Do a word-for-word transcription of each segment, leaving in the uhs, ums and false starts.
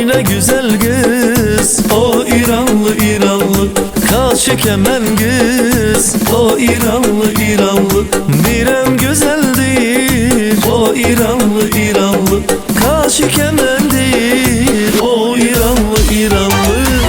ne güzel kız, o İranlı İranlı, kaşı kemen kız, o İranlı İranlı, birem güzeldir, o İranlı İranlı, kaşı kemendir, o İranlı İranlı.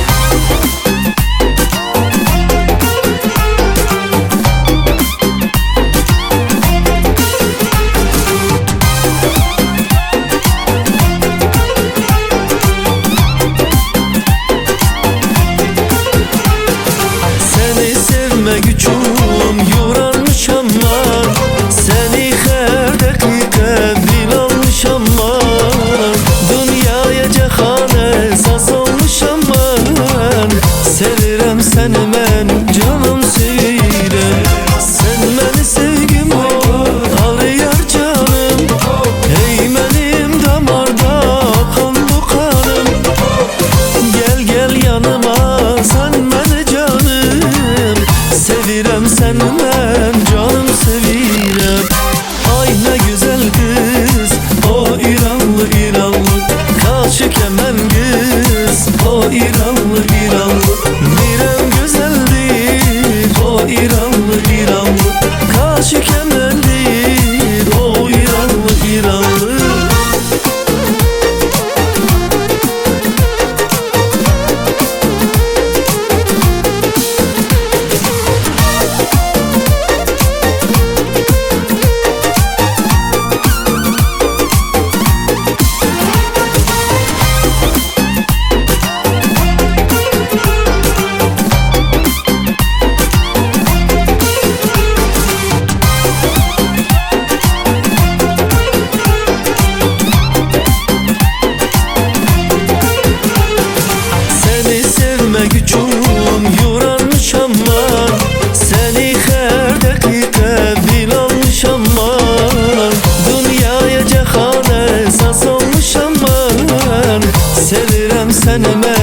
Güçüm yuranmışam ben, seni her dakika bil almışam ben. Dünyaya cehane saz olmuşam ben. Sevirem seni ben, canım sevirem. Sen beni sevgim arıyor canım. Ey benim damarda kan bu kanım. Gel gel yanıma sen beni canım. Sevirem sen ben, canım sevirem. Ay ne güzel kız, o İranlı İranlı, kaşı kemen kız, o İranlı İranlı, birem güzeldir, o İranlı İranlı, kaşı kemendir, o İranlı İranlı. Güçüm yuranmışam ben, seni her dakika bil almışam ben. Dünyaya cehane saz olmuşam ben. Sevirem seni ben,